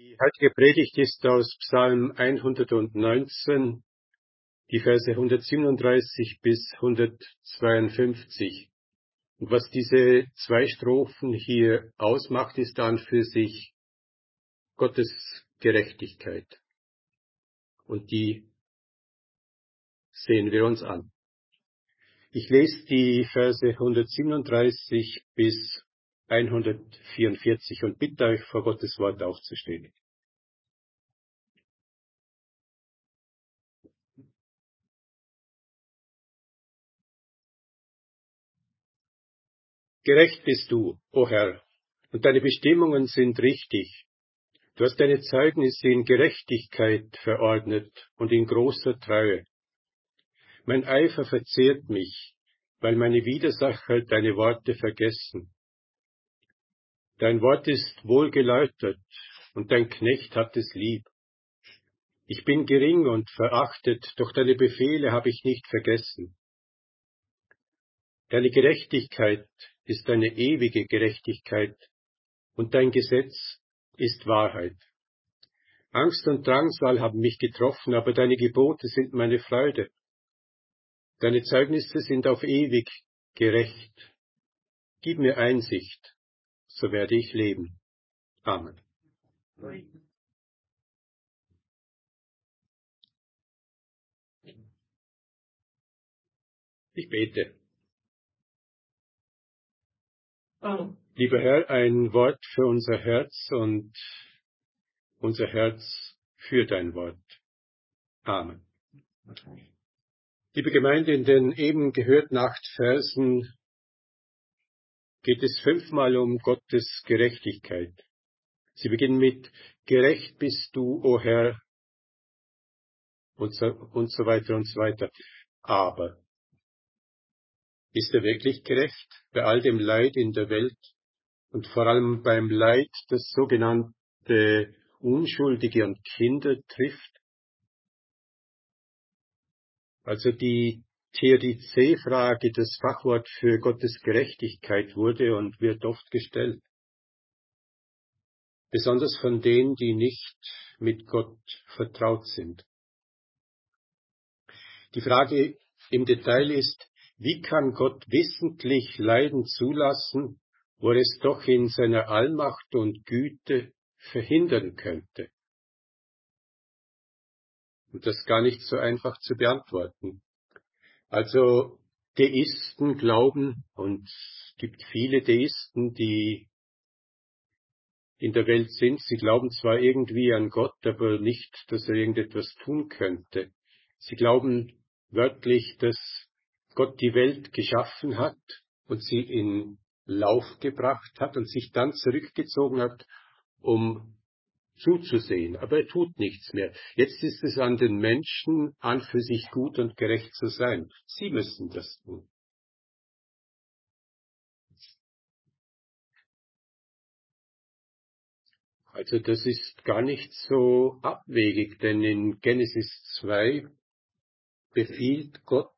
Die heutige Predigt ist aus Psalm 119, die Verse 137 bis 152. Und was diese zwei Strophen hier ausmacht, ist an für sich Gottes Gerechtigkeit. Und die sehen wir uns an. Ich lese die Verse 137 bis 144 und bitte euch, vor Gottes Wort aufzustehen. Gerecht bist du, o Herr, und deine Bestimmungen sind richtig. Du hast deine Zeugnisse in Gerechtigkeit verordnet und in großer Treue. Mein Eifer verzehrt mich, weil meine Widersacher deine Worte vergessen. Dein Wort ist wohlgeläutert und dein Knecht hat es lieb. Ich bin gering und verachtet, doch deine Befehle habe ich nicht vergessen. Deine Gerechtigkeit ist eine ewige Gerechtigkeit und dein Gesetz ist Wahrheit. Angst und Drangsal haben mich getroffen, aber deine Gebote sind meine Freude. Deine Zeugnisse sind auf ewig gerecht. Gib mir Einsicht, so werde ich leben. Amen. Ich bete. Lieber Herr, ein Wort für unser Herz und unser Herz für dein Wort. Amen. Liebe Gemeinde, in den eben gehörten 8 Versen geht es 5-mal um Gottes Gerechtigkeit. Sie beginnen mit: Gerecht bist du, o Herr, und so weiter und so weiter. Aber ist er wirklich gerecht bei all dem Leid in der Welt und vor allem beim Leid, das sogenannte Unschuldige und Kinder trifft? Also die Theodizee-Frage, das Fachwort für Gottes Gerechtigkeit, wurde und wird oft gestellt. Besonders von denen, die nicht mit Gott vertraut sind. Die Frage im Detail ist: Wie kann Gott wissentlich Leiden zulassen, wo er es doch in seiner Allmacht und Güte verhindern könnte? Und das ist gar nicht so einfach zu beantworten. Also Deisten glauben, und es gibt viele Deisten, die in der Welt sind, sie glauben zwar irgendwie an Gott, aber nicht, dass er irgendetwas tun könnte. Sie glauben wörtlich, dass Gott die Welt geschaffen hat und sie in Lauf gebracht hat und sich dann zurückgezogen hat, um zuzusehen. Aber er tut nichts mehr. Jetzt ist es an den Menschen, an für sich gut und gerecht zu sein. Sie müssen das tun. Also das ist gar nicht so abwegig, denn in Genesis 2 befiehlt Gott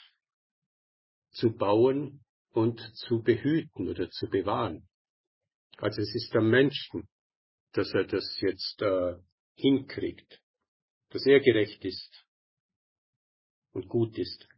zu bauen und zu behüten oder zu bewahren. Also es ist am Menschen, dass er das jetzt hinkriegt, dass er gerecht ist und gut ist.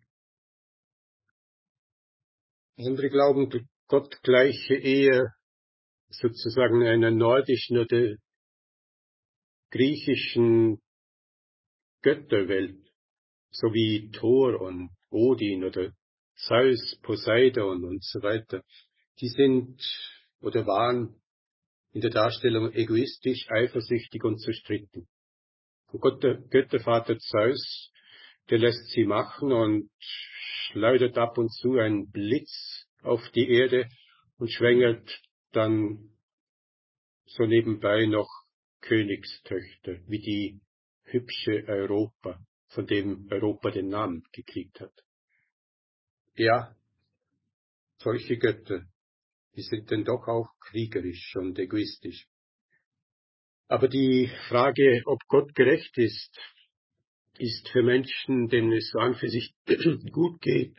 Andere glauben, Gott gleiche eher sozusagen einer nordischen oder griechischen Götterwelt, so wie Thor und Odin oder Zeus, Poseidon und so weiter. Die sind oder waren in der Darstellung egoistisch, eifersüchtig und zerstritten. Und Gott, der Göttervater Zeus, der lässt sie machen und schleudert ab und zu einen Blitz auf die Erde und schwängert dann so nebenbei noch Königstöchter, wie die hübsche Europa, von dem Europa den Namen gekriegt hat. Ja, solche Götter, die sind denn doch auch kriegerisch und egoistisch. Aber die Frage, ob Gott gerecht ist, ist für Menschen, denen es so an für sich gut geht,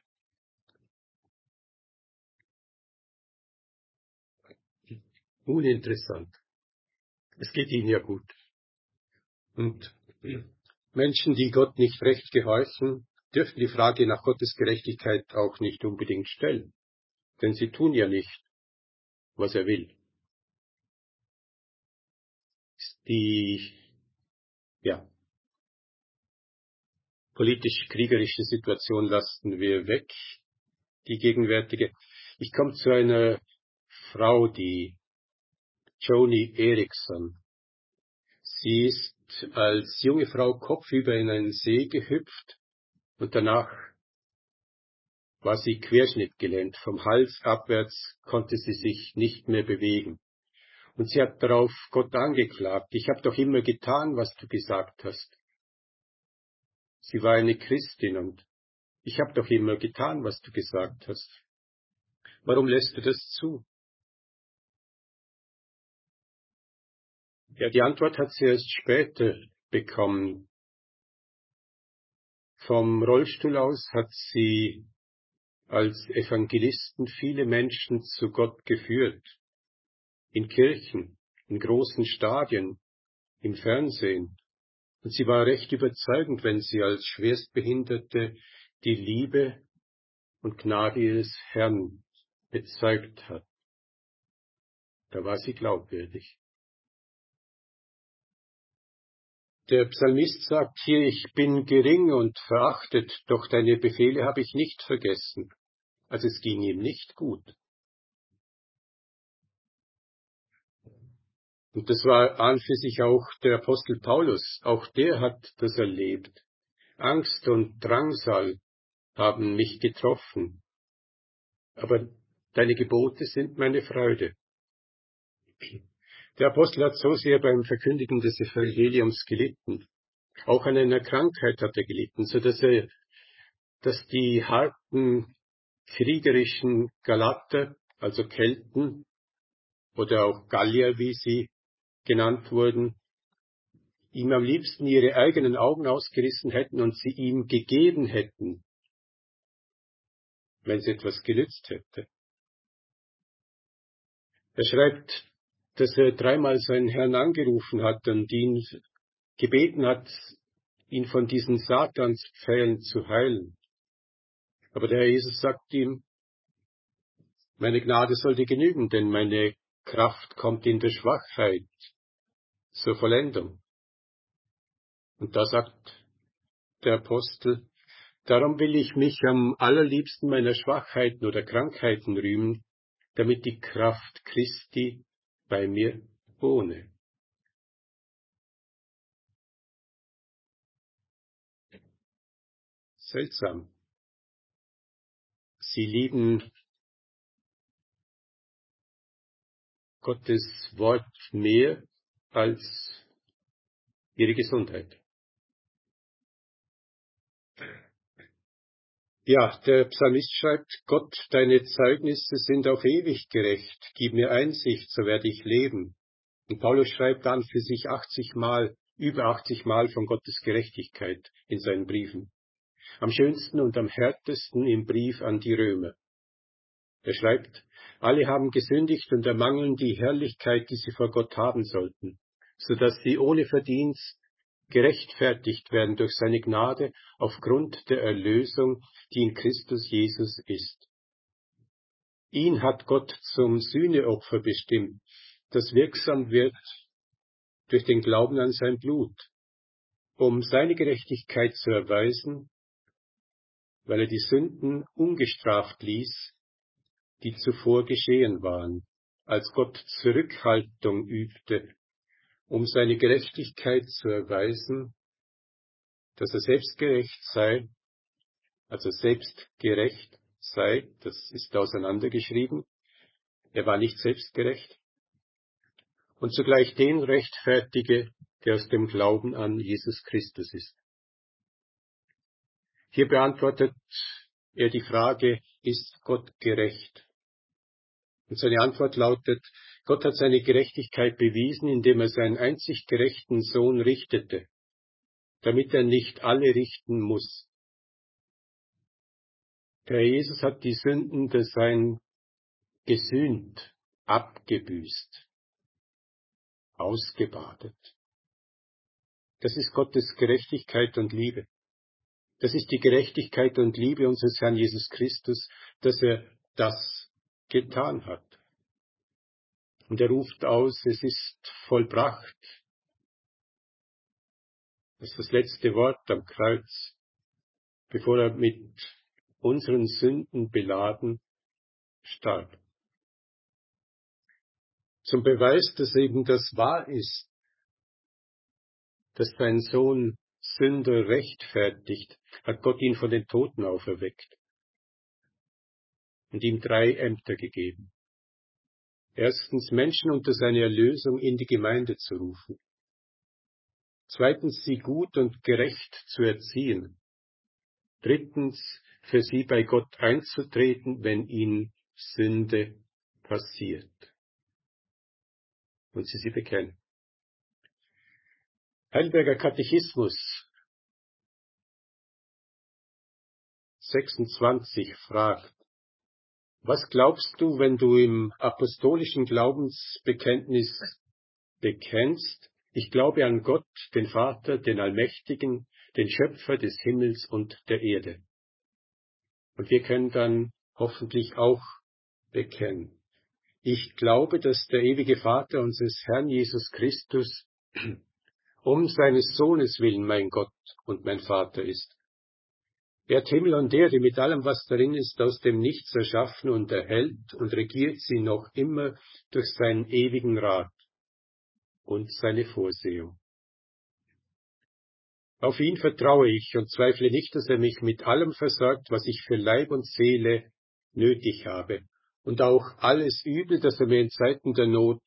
uninteressant. Es geht ihnen ja gut. Und Menschen, die Gott nicht recht gehorchen, dürfen die Frage nach Gottes Gerechtigkeit auch nicht unbedingt stellen. Denn sie tun ja nicht, was er will. Die, ja, politisch-kriegerische Situation lassen wir weg, die gegenwärtige. Ich komme zu einer Frau, die Joni Eareckson. Sie ist als junge Frau kopfüber in einen See gehüpft und danach war sie querschnittgelähmt. Vom Hals abwärts konnte sie sich nicht mehr bewegen. Und sie hat darauf Gott angeklagt. Ich habe doch immer getan, was du gesagt hast. Sie war eine Christin und ich habe doch immer getan, was du gesagt hast. Warum lässt du das zu? Ja, die Antwort hat sie erst später bekommen. Vom Rollstuhl aus hat sie als Evangelisten viele Menschen zu Gott geführt. In Kirchen, in großen Stadien, im Fernsehen. Und sie war recht überzeugend, wenn sie als Schwerstbehinderte die Liebe und Gnade ihres Herrn bezeugt hat. Da war sie glaubwürdig. Der Psalmist sagt hier, ich bin gering und verachtet, doch deine Befehle habe ich nicht vergessen. Also es ging ihm nicht gut. Und das war an für sich auch der Apostel Paulus. Auch der hat das erlebt. Angst und Drangsal haben mich getroffen. Aber deine Gebote sind meine Freude. Der Apostel hat so sehr beim Verkündigen des Evangeliums gelitten. Auch an einer Krankheit hat er gelitten, so dass die harten kriegerischen Galater, also Kelten oder auch Gallier, wie sie genannt wurden, ihm am liebsten ihre eigenen Augen ausgerissen hätten und sie ihm gegeben hätten, wenn es etwas genützt hätte. Er schreibt, dass er dreimal seinen Herrn angerufen hat und ihn gebeten hat, ihn von diesen Satanspfählen zu heilen. Aber der Herr Jesus sagt ihm, meine Gnade soll dir genügen, denn meine Kraft kommt in der Schwachheit zur Vollendung. Und da sagt der Apostel, darum will ich mich am allerliebsten meiner Schwachheiten oder Krankheiten rühmen, damit die Kraft Christi bei mir wohne. Seltsam. Sie lieben Gottes Wort mehr als ihre Gesundheit. Ja, der Psalmist schreibt, Gott, deine Zeugnisse sind auf ewig gerecht. Gib mir Einsicht, so werde ich leben. Und Paulus schreibt dann für sich 80 Mal, über 80 Mal von Gottes Gerechtigkeit in seinen Briefen. Am schönsten und am härtesten im Brief an die Römer. Er schreibt, alle haben gesündigt und ermangeln die Herrlichkeit, die sie vor Gott haben sollten, so dass sie ohne Verdienst gerechtfertigt werden durch seine Gnade aufgrund der Erlösung, die in Christus Jesus ist. Ihn hat Gott zum Sühneopfer bestimmt, das wirksam wird durch den Glauben an sein Blut, um seine Gerechtigkeit zu erweisen, weil er die Sünden ungestraft ließ, die zuvor geschehen waren, als Gott Zurückhaltung übte, um seine Gerechtigkeit zu erweisen, dass er selbst gerecht sei, also selbstgerecht sei, das ist auseinandergeschrieben, er war nicht selbstgerecht, und zugleich den rechtfertige, der aus dem Glauben an Jesus Christus ist. Hier beantwortet er die Frage, ist Gott gerecht? Und seine Antwort lautet, Gott hat seine Gerechtigkeit bewiesen, indem er seinen einzig gerechten Sohn richtete, damit er nicht alle richten muss. Der Herr Jesus hat die Sünden des Sein gesühnt, abgebüßt. ausgebadet. Das ist Gottes Gerechtigkeit und Liebe. Das ist die Gerechtigkeit und Liebe unseres Herrn Jesus Christus, dass er das getan hat. Und er ruft aus, es ist vollbracht. Das ist das letzte Wort am Kreuz, bevor er mit unseren Sünden beladen starb. Zum Beweis, dass eben das wahr ist, dass sein Sohn Sünder rechtfertigt, hat Gott ihn von den Toten auferweckt und ihm 3 Ämter gegeben. Erstens, Menschen unter seine Erlösung in die Gemeinde zu rufen. Zweitens, sie gut und gerecht zu erziehen. Drittens, für sie bei Gott einzutreten, wenn ihnen Sünde passiert und sie bekennen. Heidelberger Katechismus 26 fragt: Was glaubst du, wenn du im apostolischen Glaubensbekenntnis bekennst: Ich glaube an Gott, den Vater, den Allmächtigen, den Schöpfer des Himmels und der Erde? Und wir können dann hoffentlich auch bekennen: Ich glaube, dass der ewige Vater unseres Herrn Jesus Christus um seines Sohnes willen mein Gott und mein Vater ist. Er hat Himmel und Erde mit allem, was darin ist, aus dem Nichts erschaffen und erhält und regiert sie noch immer durch seinen ewigen Rat und seine Vorsehung. Auf ihn vertraue ich und zweifle nicht, dass er mich mit allem versorgt, was ich für Leib und Seele nötig habe, und auch alles Übel, das er mir in Zeiten der Not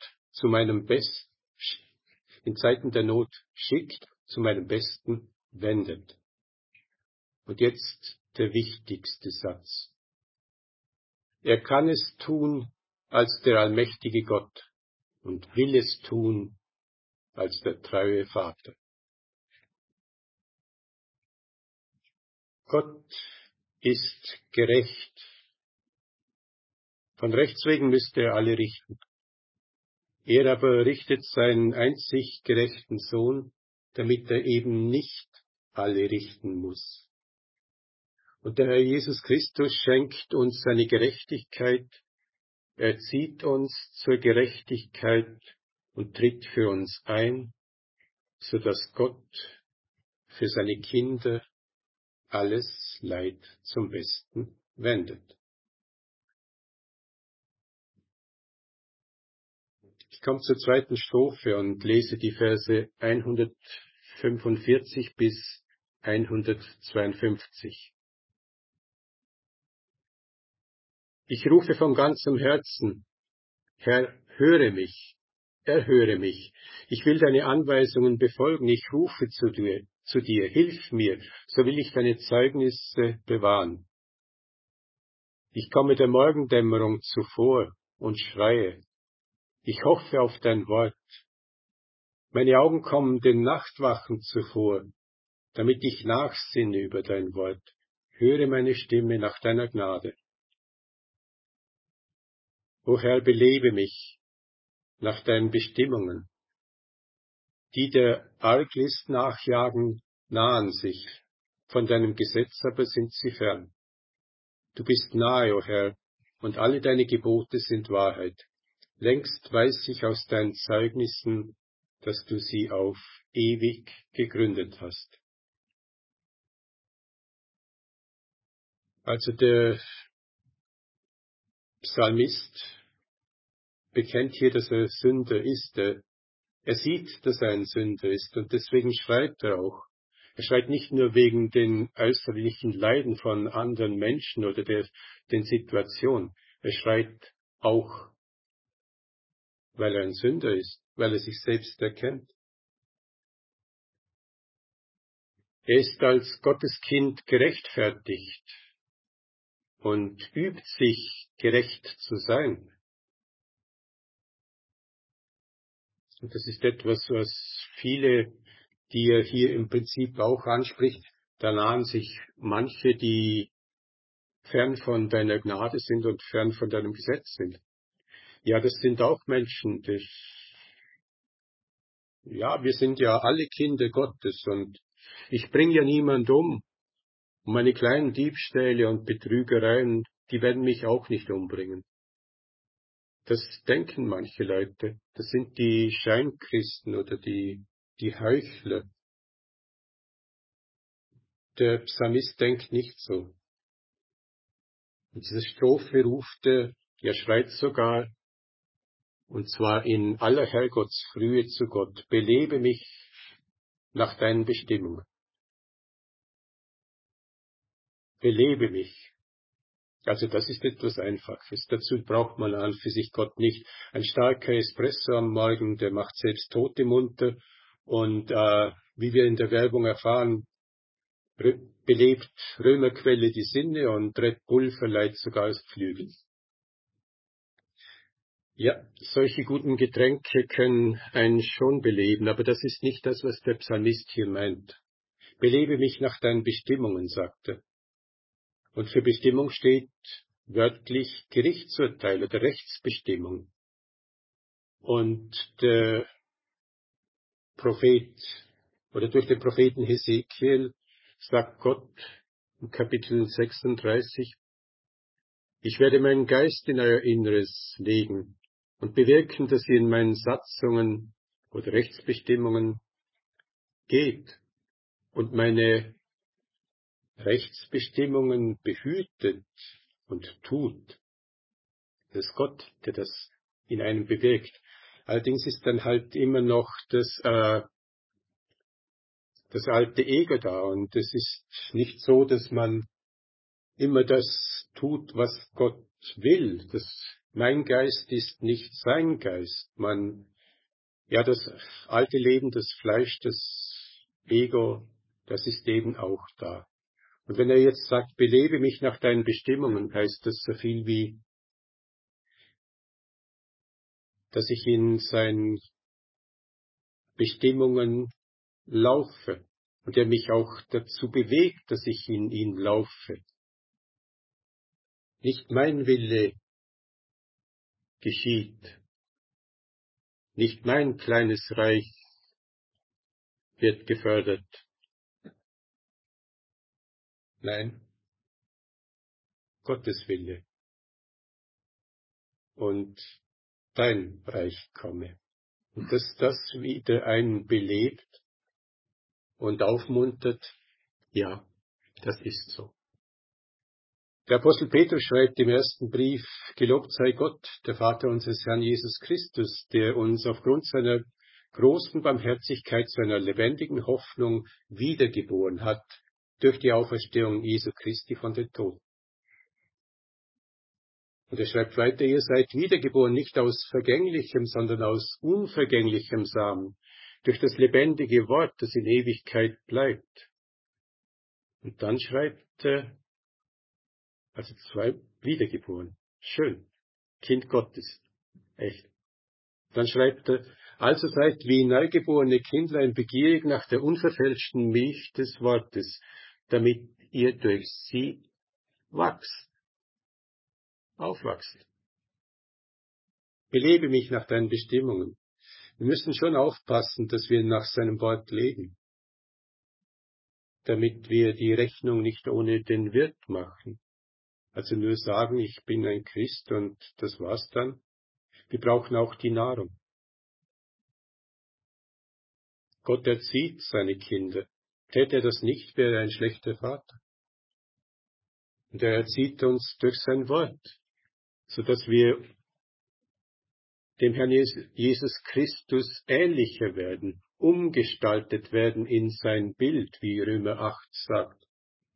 schickt, zu meinem Besten wendet. Und jetzt der wichtigste Satz. Er kann es tun als der allmächtige Gott und will es tun als der treue Vater. Gott ist gerecht. Von Rechts wegen müsste er alle richten. Er aber richtet seinen einzig gerechten Sohn, damit er eben nicht alle richten muss. Und der Herr Jesus Christus schenkt uns seine Gerechtigkeit, er zieht uns zur Gerechtigkeit und tritt für uns ein, so dass Gott für seine Kinder alles Leid zum Besten wendet. Ich komme zur zweiten Strophe und lese die Verse 145 bis 152. Ich rufe von ganzem Herzen: Herr, höre mich, erhöre mich. Ich will deine Anweisungen befolgen, ich rufe zu dir, hilf mir, so will ich deine Zeugnisse bewahren. Ich komme der Morgendämmerung zuvor und schreie: Ich hoffe auf dein Wort. Meine Augen kommen den Nachtwachen zuvor, damit ich nachsinne über dein Wort. Höre meine Stimme nach deiner Gnade. O Herr, belebe mich nach deinen Bestimmungen. Die der Arglist nachjagen, nahen sich, von deinem Gesetz aber sind sie fern. Du bist nahe, o Herr, und alle deine Gebote sind Wahrheit. Längst weiß ich aus deinen Zeugnissen, dass du sie auf ewig gegründet hast. Also der Psalmist bekennt hier, dass er Sünder ist. Er sieht, dass er ein Sünder ist, und deswegen schreit er auch. Er schreit nicht nur wegen den äußerlichen Leiden von anderen Menschen oder den Situationen. Er schreit auch, weil er ein Sünder ist, weil er sich selbst erkennt. Er ist als Gotteskind gerechtfertigt und übt sich, gerecht zu sein. Und das ist etwas, was viele, die er hier im Prinzip auch anspricht, da nahen sich manche, die fern von deiner Gnade sind und fern von deinem Gesetz sind. Ja, das sind auch Menschen, Ja, wir sind ja alle Kinder Gottes und ich bringe ja niemand um. Und meine kleinen Diebstähle und Betrügereien, die werden mich auch nicht umbringen. Das denken manche Leute. Das sind die Scheinchristen oder die Heuchler. Der Psalmist denkt nicht so. Und diese Strophe ruft er schreit sogar, und zwar in aller Herrgottsfrühe zu Gott, belebe mich nach deinen Bestimmungen. Belebe mich. Also das ist etwas Einfaches. Dazu braucht man an für sich Gott nicht. Ein starker Espresso am Morgen, der macht selbst Tote munter. Und wie wir in der Werbung erfahren, belebt Römerquelle die Sinne und Red Bull verleiht sogar das Flügel. Ja, solche guten Getränke können einen schon beleben, aber das ist nicht das, was der Psalmist hier meint. Belebe mich nach deinen Bestimmungen, sagt er. Und für Bestimmung steht wörtlich Gerichtsurteil oder Rechtsbestimmung. Und der Prophet oder durch den Propheten Hesekiel sagt Gott im Kapitel 36, ich werde meinen Geist in euer Inneres legen und bewirken, dass ihr in meinen Satzungen oder Rechtsbestimmungen geht und meine Rechtsbestimmungen behütet und tut. Das ist Gott, der das in einem bewirkt. Allerdings ist dann halt immer noch das alte Ego da. Und es ist nicht so, dass man immer das tut, was Gott will. Mein Geist ist nicht sein Geist. Das alte Leben, das Fleisch, das Ego, das ist eben auch da. Und wenn er jetzt sagt, belebe mich nach deinen Bestimmungen, heißt das so viel wie, dass ich in seinen Bestimmungen laufe und er mich auch dazu bewegt, dass ich in ihn laufe. Nicht mein Wille geschieht, nicht mein kleines Reich wird gefördert. Nein, Gottes Wille und dein Reich komme. Und dass das wieder einen belebt und aufmuntert, ja, das ist so. Der Apostel Petrus schreibt im ersten Brief, gelobt sei Gott, der Vater unseres Herrn Jesus Christus, der uns aufgrund seiner großen Barmherzigkeit zu einer lebendigen Hoffnung wiedergeboren hat, durch die Auferstehung Jesu Christi von den Toten. Und er schreibt weiter, ihr seid wiedergeboren nicht aus vergänglichem, sondern aus unvergänglichem Samen, durch das lebendige Wort, das in Ewigkeit bleibt. Und dann schreibt er, also wiedergeboren. Schön. Kind Gottes. Echt. Dann schreibt er, also seid wie neugeborene Kindlein begierig nach der unverfälschten Milch des Wortes, damit ihr durch sie wachst, aufwachst. Belebe mich nach deinen Bestimmungen. Wir müssen schon aufpassen, dass wir nach seinem Wort leben, damit wir die Rechnung nicht ohne den Wirt machen. Also nur sagen, ich bin ein Christ und das war's dann. Wir brauchen auch die Nahrung. Gott erzieht seine Kinder. Täte er das nicht, wäre er ein schlechter Vater. Und er erzieht uns durch sein Wort, sodass wir dem Herrn Jesus Christus ähnlicher werden, umgestaltet werden in sein Bild, wie Römer 8 sagt.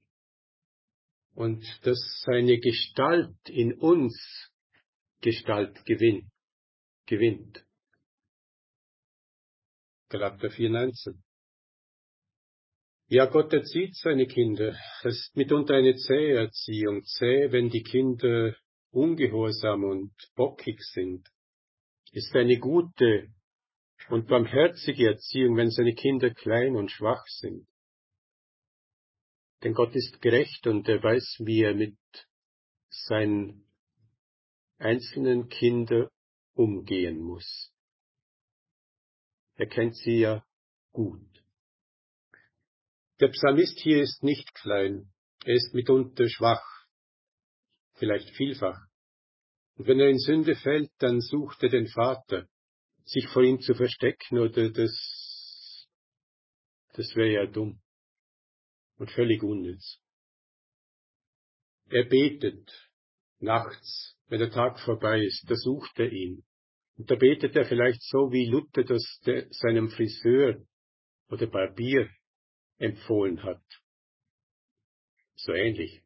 Und dass seine Gestalt in uns Gestalt gewinnt. Galater 4,19. Ja, Gott erzieht seine Kinder. Es ist mitunter eine zähe Erziehung. Zäh, wenn die Kinder ungehorsam und bockig sind. Ist eine gute und barmherzige Erziehung, wenn seine Kinder klein und schwach sind. Denn Gott ist gerecht und er weiß, wie er mit seinen einzelnen Kindern umgehen muss. Er kennt sie ja gut. Der Psalmist hier ist nicht klein. Er ist mitunter schwach, vielleicht vielfach. Und wenn er in Sünde fällt, dann sucht er den Vater, sich vor ihm zu verstecken, oder das wäre ja dumm und völlig unnütz. Er betet nachts, wenn der Tag vorbei ist, da sucht er ihn. Und da betet er vielleicht so, wie Luther das seinem Friseur oder Barbier empfohlen hat. So ähnlich.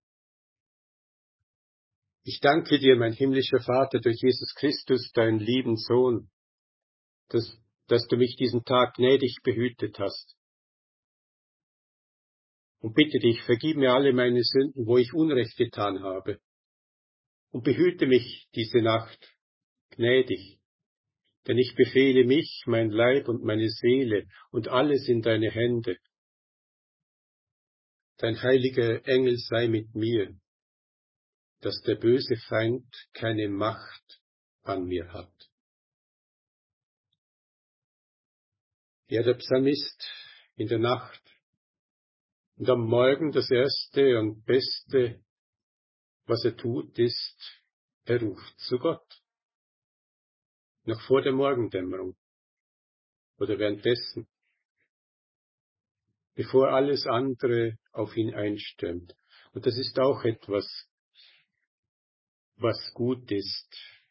Ich danke dir, mein himmlischer Vater, durch Jesus Christus, deinen lieben Sohn, dass du mich diesen Tag gnädig behütet hast. Und bitte dich, vergib mir alle meine Sünden, wo ich Unrecht getan habe. Und behüte mich diese Nacht gnädig. Denn ich befehle mich, mein Leib und meine Seele und alles in deine Hände. Dein heiliger Engel sei mit mir, dass der böse Feind keine Macht an mir hat. Ja, der Psalmist in der Nacht und am Morgen das Erste und Beste, was er tut, ist, er ruft zu Gott. Noch vor der Morgendämmerung oder währenddessen, bevor alles andere auf ihn einstürmt. Und das ist auch etwas, was gut ist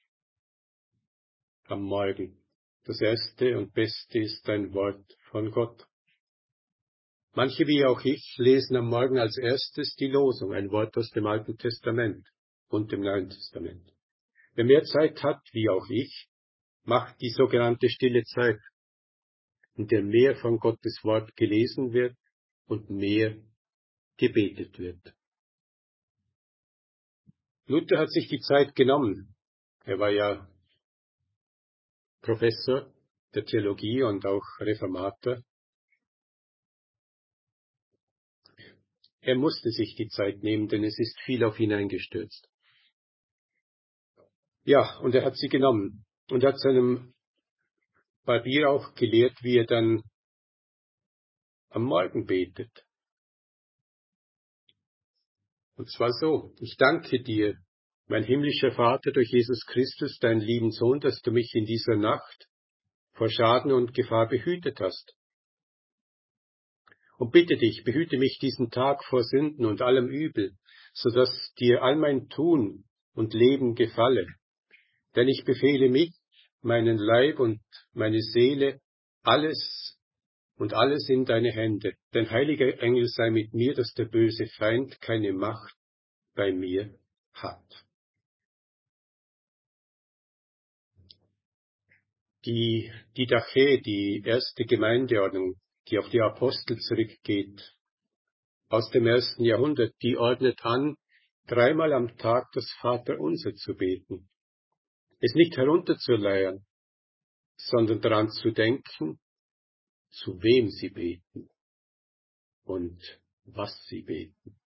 am Morgen. Das Erste und Beste ist ein Wort von Gott. Manche, wie auch ich, lesen am Morgen als erstes die Losung, ein Wort aus dem Alten Testament und dem Neuen Testament. Wer mehr Zeit hat, wie auch ich, macht die sogenannte stille Zeit, in der mehr von Gottes Wort gelesen wird und mehr gebetet wird. Luther hat sich die Zeit genommen. Er war ja Professor der Theologie und auch Reformator. Er musste sich die Zeit nehmen, denn es ist viel auf ihn eingestürzt. Ja, und er hat sie genommen und hat seinem Barbier auch gelehrt, wie er dann am Morgen betet. Und zwar so: Ich danke dir, mein himmlischer Vater, durch Jesus Christus, deinen lieben Sohn, dass du mich in dieser Nacht vor Schaden und Gefahr behütet hast. Und bitte dich, behüte mich diesen Tag vor Sünden und allem Übel, so dass dir all mein Tun und Leben gefalle. Denn ich befehle mich, meinen Leib und meine Seele, alles in deine Hände. Denn heiliger Engel sei mit mir, dass der böse Feind keine Macht bei mir hat. Die Didache, die erste Gemeindeordnung, die auf die Apostel zurückgeht, aus dem 1. Jahrhundert, die ordnet an, 3-mal am Tag das Vaterunser zu beten. Es nicht herunterzuleiern, sondern daran zu denken, zu wem sie beten und was sie beten.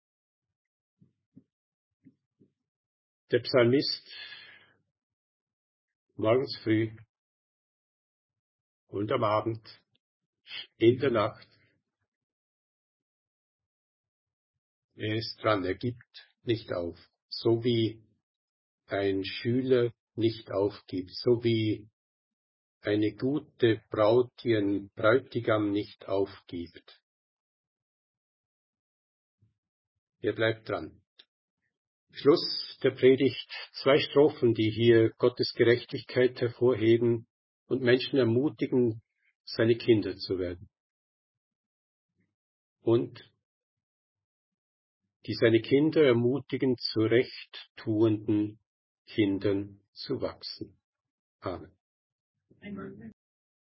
Der Psalmist morgens früh und am Abend, in der Nacht, er ist dran, er gibt nicht auf, so wie ein Schüler nicht aufgibt, so wie eine gute Braut ihren Bräutigam nicht aufgibt. Er bleibt dran. Schluss der Predigt, 2 Strophen, die hier Gottes Gerechtigkeit hervorheben und Menschen ermutigen, seine Kinder zu werden. Und die seine Kinder ermutigen, zu rechttuenden Kindern zu wachsen. Amen.